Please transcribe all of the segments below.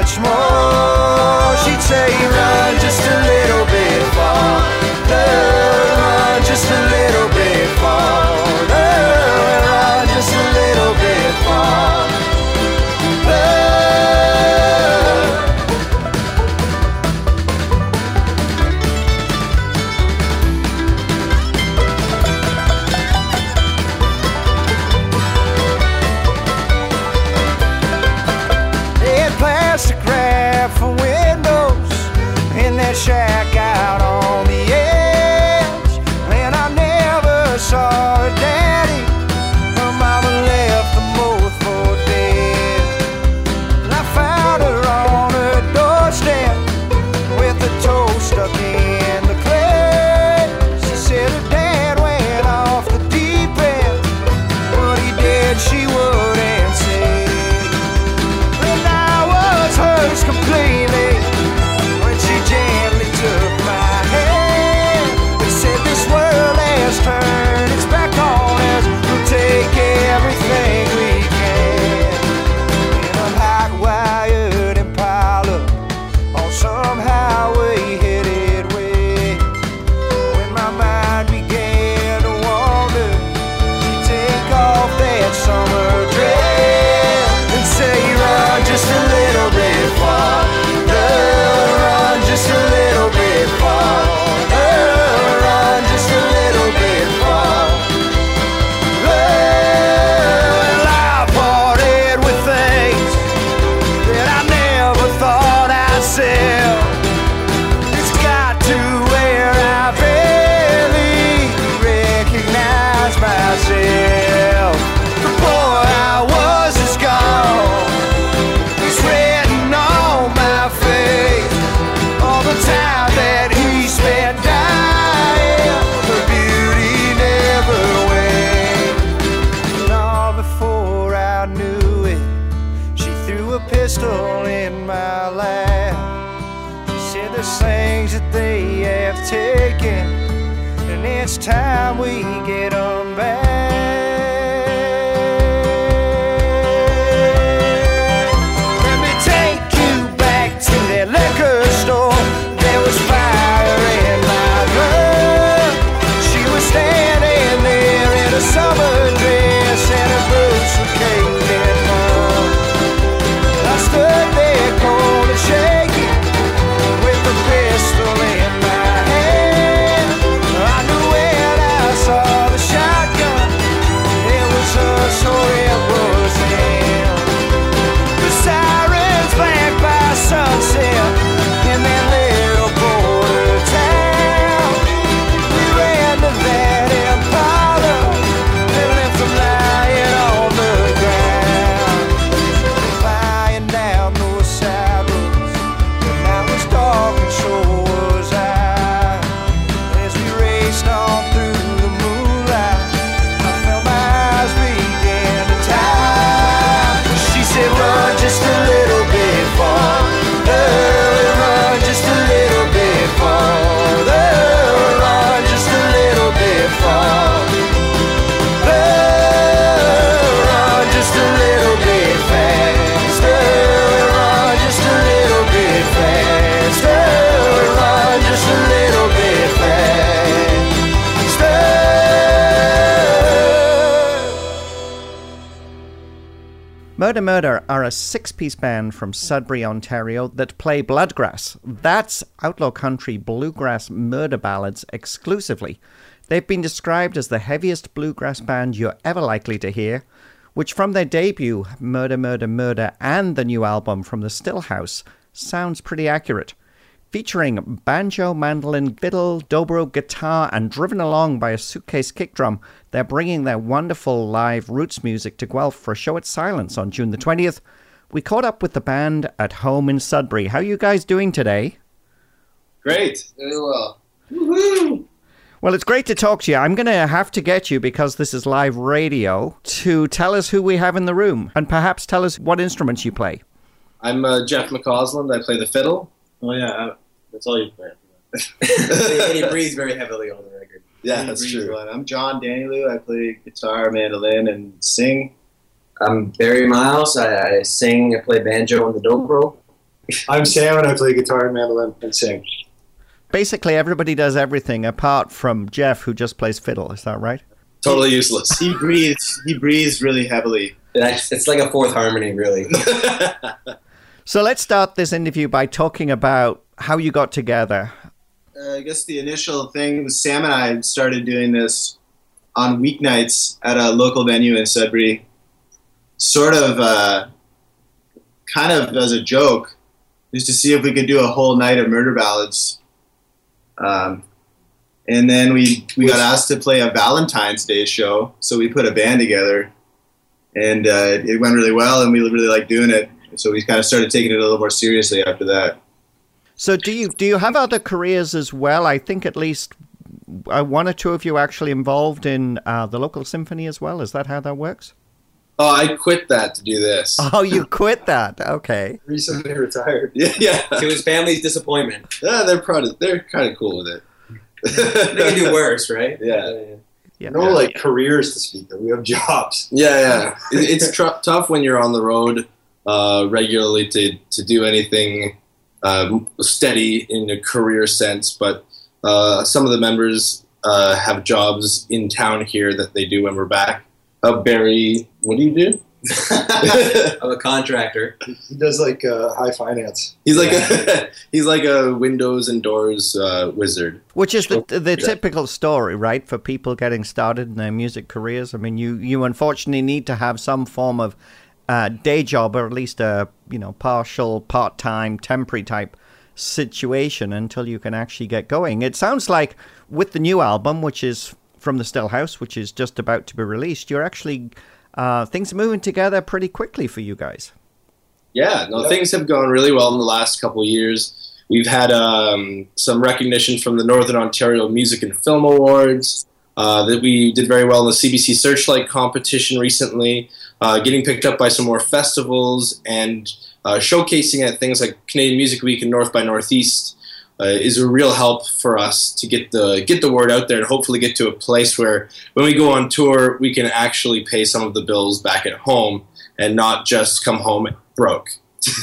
much more. She'd say, run just a little bit farther, run just a little bit farther, run just a little bit farther. For windows in that shack out on the edge, and I never saw her daddy. Her mama left them both for dead. And I found her on her doorstep with a toe stuck in the clay. She said her dad went off the deep end. What he did she wouldn't say. Hers completely when she gently took my hand and said, this world has turned its back on us, we'll take everything we can. In a hot wired Impala on some highway headed west, when my mind began to wander, she'd take off that summer dress and say, run just a little bit farther, run just a little bit farther, run just a little bit farther. Well, I parted with things that I never thought I'd sell. It's got to where I barely recognize myself. The boy I was is gone. All the time that he spent dying, her beauty never waned. And all before I knew it, she threw a pistol in my lap. She said there's things that they have taken, and it's time we get them back. Liquor store, there was fire in my blood. She was standing there in a summer dress and her boots were caked in mud. I stood there cold and shaky with a pistol in my hand. I knew when I saw the shotgun, it was us or it was him. The sirens back by sunset in that little border town. We ran to that Impala and left them lying on the ground. Flying down those side roads, the night was dark and so was I. As we raced on through the moonlight, I felt my eyes begin to tie. She said, run just a little bit farther, run just a little bit farther, run just a little bit farther, run just a little bit faster, run just a little bit faster, run just a little bit faster. Murder Murder are a six-piece band from Sudbury, Ontario that play Bloodgrass. That's outlaw country bluegrass murder ballads exclusively. They've been described as the heaviest bluegrass band you're ever likely to hear, which from their debut, Murder Murder Murder, and the new album from the Stillhouse, sounds pretty accurate. Featuring banjo, mandolin, fiddle, dobro, guitar, and driven along by a suitcase kick drum, they're bringing their wonderful live roots music to Guelph for a show at Silence on June the 20th. We caught up with the band at home in Sudbury. How are you guys doing today? Great. Very well. Woohoo! Well, it's great to talk to you. I'm going to have to get you, because this is live radio, to tell us who we have in the room and perhaps tell us what instruments you play. I'm Jeff McCausland. I play the fiddle. Oh, yeah. That's all you play. And he breathes very heavily on the record. Yeah, that's true. I'm John Danielu. I play guitar, mandolin, and sing. I'm Barry Miles. I sing, I play banjo on the dobro. I'm Sam, and I play guitar and mandolin and sing. Basically, everybody does everything apart from Jeff, who just plays fiddle. Is that right? Totally useless. He breathes really heavily. It's like a fourth harmony, really. So let's start this interview by talking about how you got together. I guess the initial thing was Sam and I started doing this on weeknights at a local venue in Sudbury, sort of kind of as a joke, just to see if we could do a whole night of murder ballads. And then we got asked to play a Valentine's Day show, so we put a band together, and it went really well, and we really liked doing it. So we kind of started taking it a little more seriously after that. So do you have other careers as well? I think at least one or two of you actually involved in the local symphony as well. Is that how that works? Oh, I quit that to do this. Oh, you quit that. Okay. Recently retired. Yeah. To his family's disappointment. Yeah, they're kind of cool with it. They can do worse, right? Yeah. Yeah. No, like careers to speak of. We have jobs. Yeah. It's tough when you're on the road regularly to do anything steady in a career sense, but some of the members have jobs in town here that they do when we're back. Barry, what do you do? I'm a contractor. He does like high finance. He's like a windows and doors wizard. Which is the typical story, right, for people getting started in their music careers. I mean, you unfortunately need to have some form of day job, or at least a partial, part-time, temporary type situation until you can actually get going. It sounds like with the new album, which is from the Still House, which is just about to be released, you're actually things are moving together pretty quickly for you guys. Yeah, things have gone really well in the last couple of years. We've had some recognition from the Northern Ontario Music and Film Awards. That we did very well in the CBC Searchlight competition recently, getting picked up by some more festivals, and showcasing at things like Canadian Music Week and North by Northeast is a real help for us to get the word out there and hopefully get to a place where when we go on tour, we can actually pay some of the bills back at home and not just come home broke.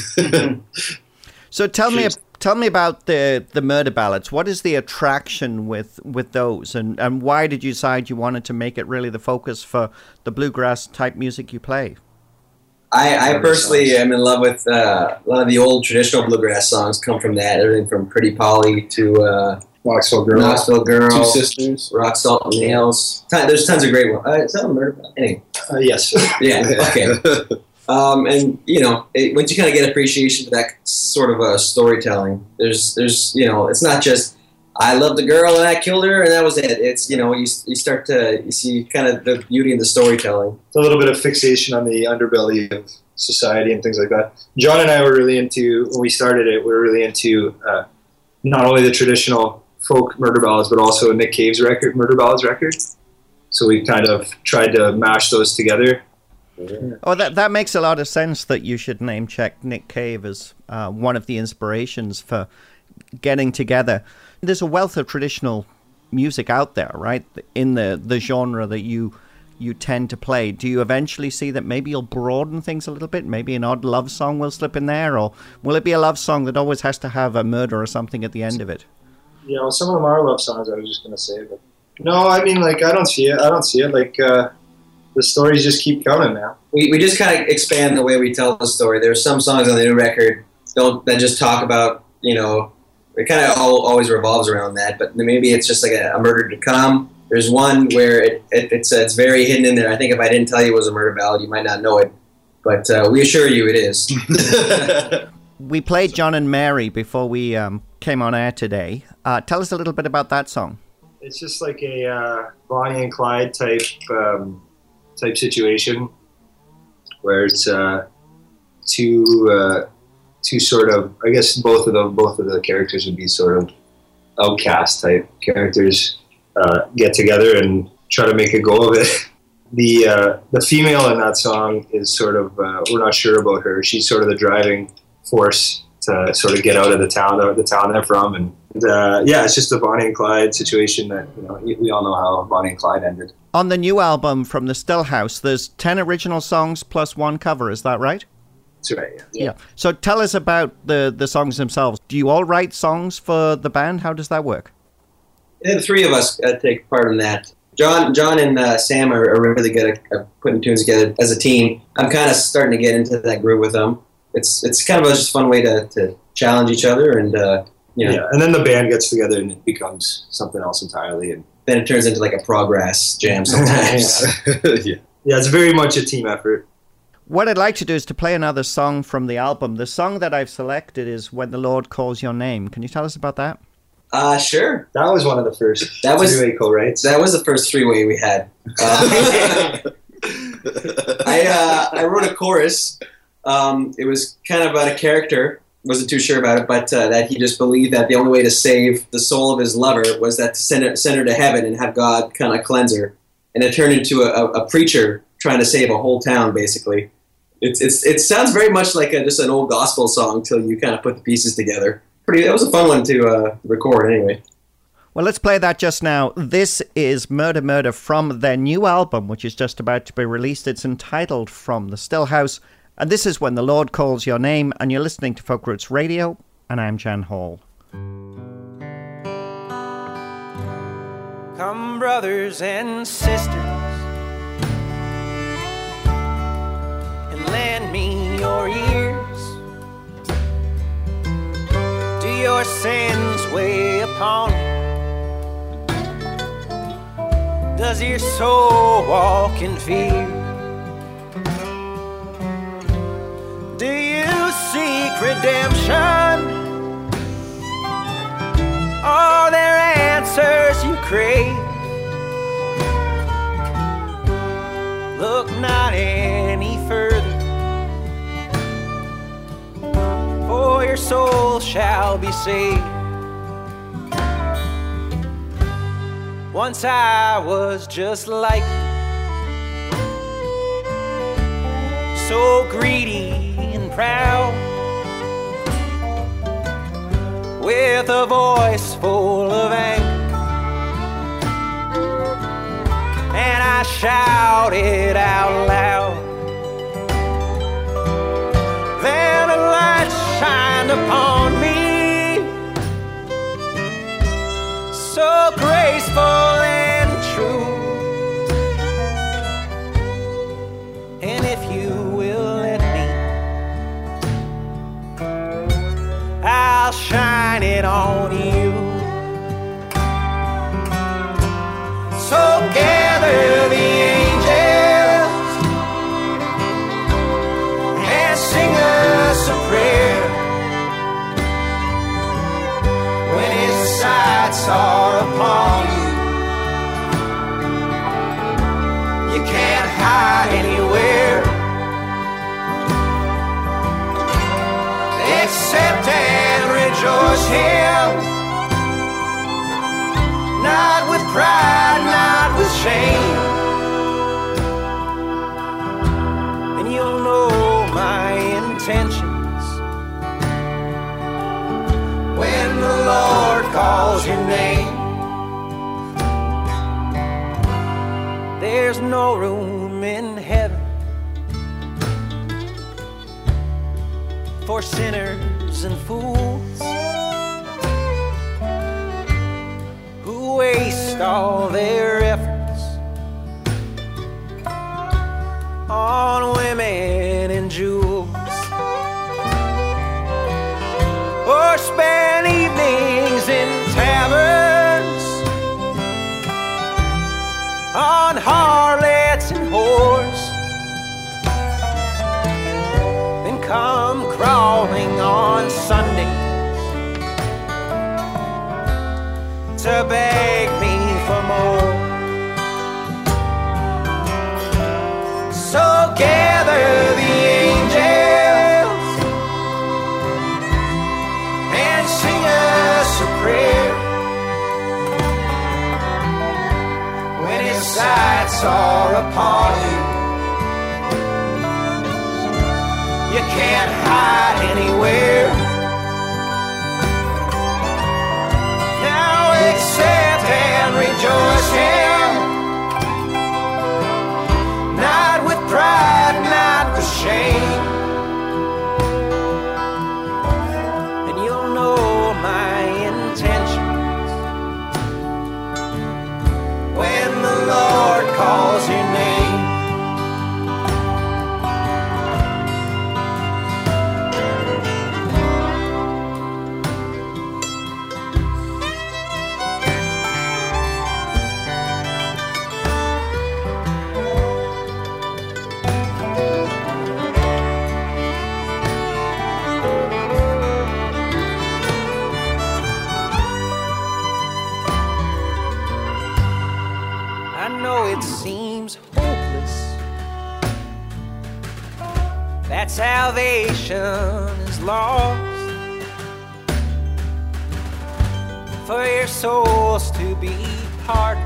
So tell me about the murder ballads. What is the attraction with those, and why did you decide you wanted to make it really the focus for the bluegrass type music you play? I personally am in love with a lot of the old traditional bluegrass songs. Come from that, everything from Pretty Polly to Knoxville Girl, Two Sisters, Rock, Salt, and Nails. There's tons of great ones. Is that a murder ballad? Anyway. yes. Yeah. Okay. And once you kind of get appreciation for that sort of storytelling, there's it's not just I loved the girl and I killed her and that was it. It's you start to see kind of the beauty in the storytelling. A little bit of fixation on the underbelly of society and things like that. John and I were really into, when we started it, we were really into not only the traditional folk murder ballads, but also Nick Cave's murder ballads record. So we kind of tried to mash those together. Oh, that makes a lot of sense that you should name check Nick Cave as one of the inspirations for getting together. There's a wealth of traditional music out there, right, in the genre that you tend to play. Do you eventually see that maybe you'll broaden things a little bit? Maybe an odd love song will slip in there, or will it be a love song that always has to have a murder or something at the end of it? Some of them are love songs, I was just going to say. But no, I mean, like, I don't see it. Like, the stories just keep coming now. We just kind of expand the way we tell the story. There's some songs on the new record that just talk about, it kind of always revolves around that, but maybe it's just like a murder to come. There's one where it's very hidden in there. I think if I didn't tell you it was a murder ballad, you might not know it, but we assure you it is. We played John and Mary before we came on air today. Tell us a little bit about that song. It's just like a Bonnie and Clyde type situation, where it's two sort of, I guess both of the characters would be sort of outcast type characters, get together and try to make a go of it. The female in that song is sort of, we're not sure about her. She's sort of the driving force to sort of get out of the town they're from. And it's just a Bonnie and Clyde situation that, we all know how Bonnie and Clyde ended. On the new album from the Still House, there's 10 original songs plus one cover, is that right? That's right. Yeah. So tell us about the songs themselves. Do you all write songs for the band? How does that work? Yeah, the three of us take part in that. John and Sam are really good at putting tunes together as a team. I'm kind of starting to get into that groove with them. It's kind of just a fun way to challenge each other, and Yeah, and then the band gets together and it becomes something else entirely. And then it turns into like a progress jam sometimes. yeah, it's very much a team effort. What I'd like to do is to play another song from the album. The song that I've selected is When the Lord Calls Your Name. Can you tell us about that? Sure. That was one of the first That was three-way co-writes. That was the first three-way we had. I wrote a chorus. It was kind of about a character. Wasn't too sure about it, but that he just believed that the only way to save the soul of his lover was that to send her to heaven and have God kind of cleanse her. And it turned into a preacher trying to save a whole town, basically. It sounds very much like just an old gospel song till you kind of put the pieces together. That was a fun one to record, anyway. Well, let's play that just now. This is Murder Murder from their new album, which is just about to be released. It's entitled From the Stillhouse. And this is When the Lord Calls Your Name, and you're listening to Folk Roots Radio, and I'm Jan Hall. Come, brothers and sisters, and lend me your ears. Do your sins weigh upon you? Does your soul walk in fear? Do you seek redemption? Are there answers you crave? Look not any further, for your soul shall be saved. Once I was just like you, so greedy and proud, with a voice full of anger, and I shouted out loud. Then a light shined upon me, so graceful and true. And if you will let me, I'll shine it on you. So gather the angels and sing us a prayer. When his sights are upon you, you can't hide anywhere. Accept and rejoice him, not with pride, not with shame. And you'll know my intentions when the Lord calls your name. There's no room in heaven for sinners and fools who waste all their efforts on women and jewels, or spend evenings in taverns on harlots and whores, then come crawling on Sundays to beg me for more. So gather the angels and sing us a prayer. When his sights are upon you, you can't hide anywhere. Now accept and rejoice him, not with pride, not with shame. know it seems hopeless, that salvation is lost, for your souls to be pardoned.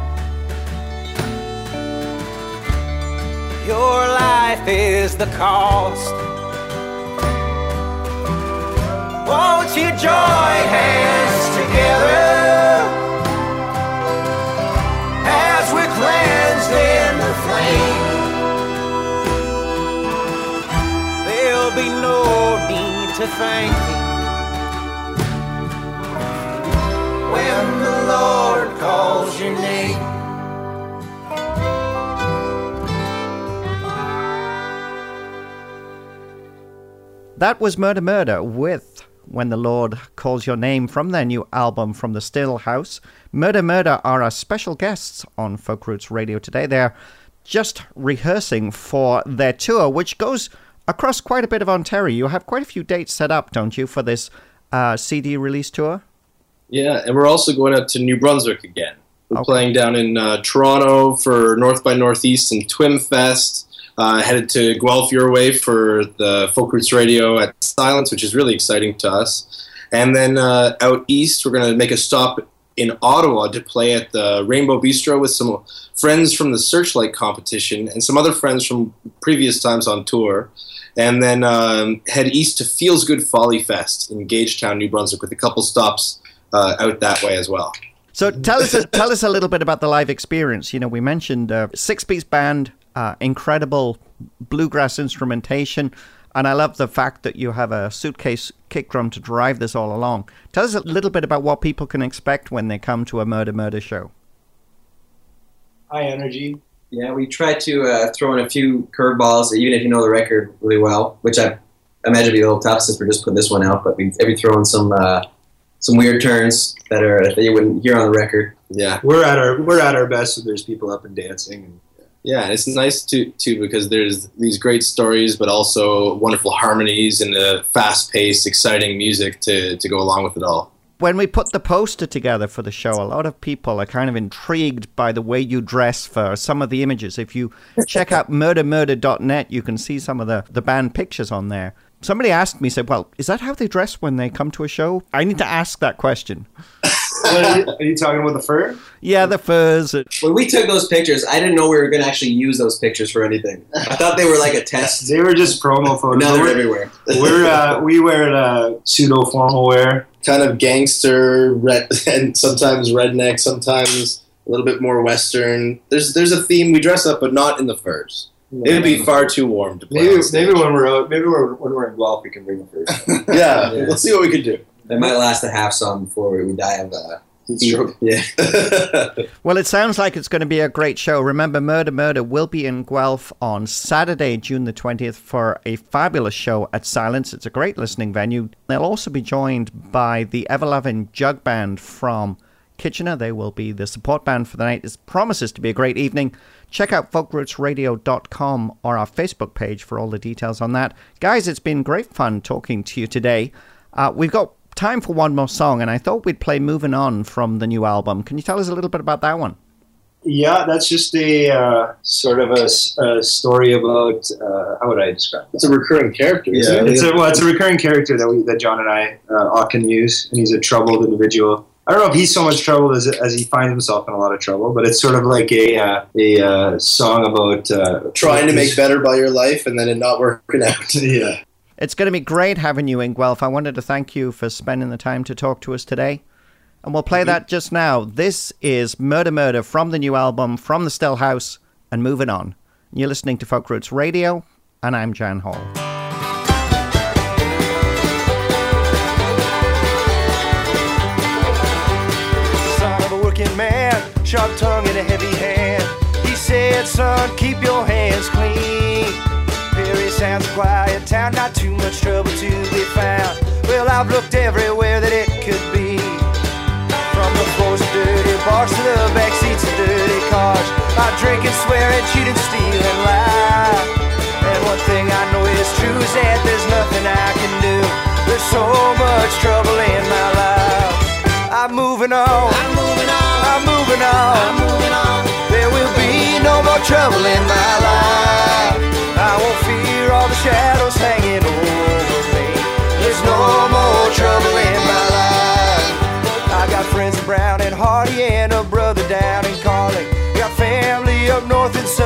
Your life is the cost. Won't you join hands together as we're cleansed in the flame? There'll be no need to thank me when the Lord calls your name. That was Murder Murder with When the Lord Calls Your Name from their new album From the Still House. Murder Murder are our special guests on Folk Roots Radio today. They're just rehearsing for their tour, which goes across quite a bit of Ontario. You have quite a few dates set up, don't you, for this CD release tour? Yeah, and we're also going out to New Brunswick again. We're playing down in Toronto for North by Northeast and Twim Fest. Headed to Guelph your way for the Folk Roots Radio at Silence, which is really exciting to us. And then out east, we're going to make a stop in Ottawa to play at the Rainbow Bistro with some friends from the Searchlight competition and some other friends from previous times on tour. And then head east to Feels Good Folly Fest in Gagetown, New Brunswick, with a couple stops out that way as well. So tell us a little bit about the live experience. You know, we mentioned a six-piece band, incredible bluegrass instrumentation, and I love the fact that you have a suitcase kick drum to drive this all along. Tell us a little bit about what people can expect when they come to a Murder Murder show. High energy. Yeah, we try to throw in a few curveballs, even if you know the record really well, which I imagine would be a little tough since we're just putting this one out, but we throw in some weird turns that you wouldn't hear on the record. Yeah, we're at our best when there's people up and dancing. And yeah, it's nice too because there's these great stories, but also wonderful harmonies and the fast-paced, exciting music to go along with it all. When we put the poster together for the show, a lot of people are kind of intrigued by the way you dress for some of the images. If you check out murdermurder.net, you can see some of the band pictures on there. Somebody asked me, said, well, is that how they dress when they come to a show? I need to ask that question. Are you talking about the fur? Yeah, the furs. When we took those pictures, I didn't know we were going to actually use those pictures for anything. I thought they were like a test. They were just promo photos. Now they're everywhere. We wear pseudo formal wear, kind of gangster, and sometimes redneck, sometimes a little bit more Western. There's a theme. We dress up, but not in the furs. It would be far too warm to play. Maybe when we're out, when we're in Guelph, we can bring the furs. Yeah, let's see what we can do. It might last a half song before we die of heat stroke. Yeah. Well, it sounds like it's going to be a great show. Remember, Murder Murder will be in Guelph on Saturday, June the 20th, for a fabulous show at Silence. It's a great listening venue. They'll also be joined by the Everloving Jug Band from Kitchener. They will be the support band for the night. It promises to be a great evening. Check out folkrootsradio.com or our Facebook page for all the details on that. Guys, it's been great fun talking to you today. We've got time for one more song, and I thought we'd play Moving On from the new album. Can you tell us a little bit about that one? Yeah, that's just a sort of a story about, how would I describe it? It's a recurring character, isn't it? It's a recurring character that John and I often use, and he's a troubled individual. I don't know if he's so much trouble as he finds himself in a lot of trouble, but it's sort of like a song about trying to make better by your life and then it not working out. Yeah. It's going to be great having you in Guelph. I wanted to thank you for spending the time to talk to us today. And we'll play that just now. This is Murder Murder from the new album, From the Still House, and Moving On. You're listening to Folk Roots Radio, and I'm Jan Hall. Man, sharp tongue and a heavy hand. He said, son, keep your hands clean. Very sounds a quiet town, not too much trouble to be found. Well, I've looked everywhere that it could be, from the floors of dirty bars to the back seats of dirty cars. I drink and swear and cheat and steal and lie. And one thing I know is true is that there's nothing I can do. There's so much trouble in my life. I'm moving on. I'm moving on. I'm moving on. I'm moving on. There will be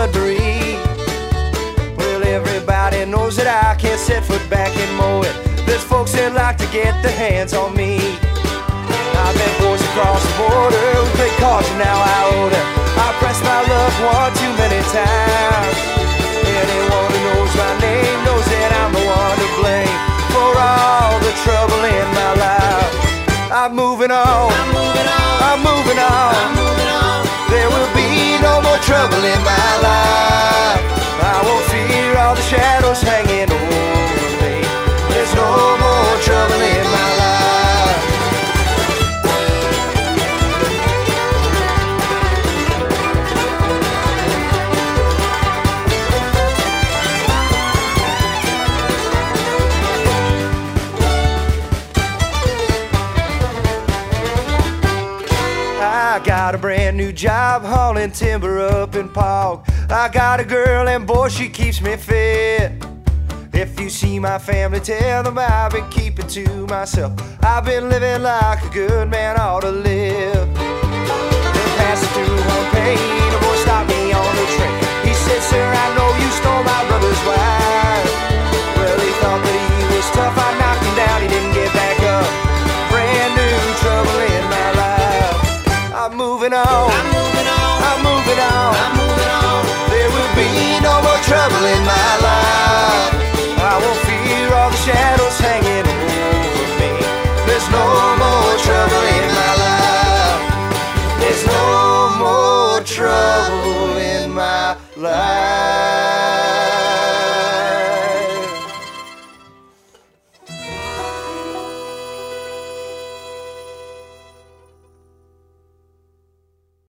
Sudbury. Well, everybody knows that I can't set foot back and mow it. There's folks that like to get their hands on me. I've met boys across the border who play cards and now I order. I pressed my luck one too many times. Anyone who knows my name knows that I'm the one to blame for all the trouble in my life. I'm moving on, I'm moving on, I'm moving on, I'm moving on. There will be no more trouble in my life. I won't fear all the shadows hanging over me. There's no more trouble in my life. I got a brand new job hauling timber up in Pog. I got a girl and boy, she keeps me fit. If you see my family, tell them I've been keeping to myself. I've been living like a good man ought to live. Then passing through one pane, a boy stopped me on the train. He said, sir, I know you stole my brother's wife. Well, he thought that he was tough. I knocked him down, he didn't get back up. Brand new trouble in my life. I'm moving on, I'm moving on, I'm moving on, I'm moving on. There will be no more trouble in my life. I won't fear all the shadows hanging over me. There's no more trouble in my life. There's no more trouble in my life.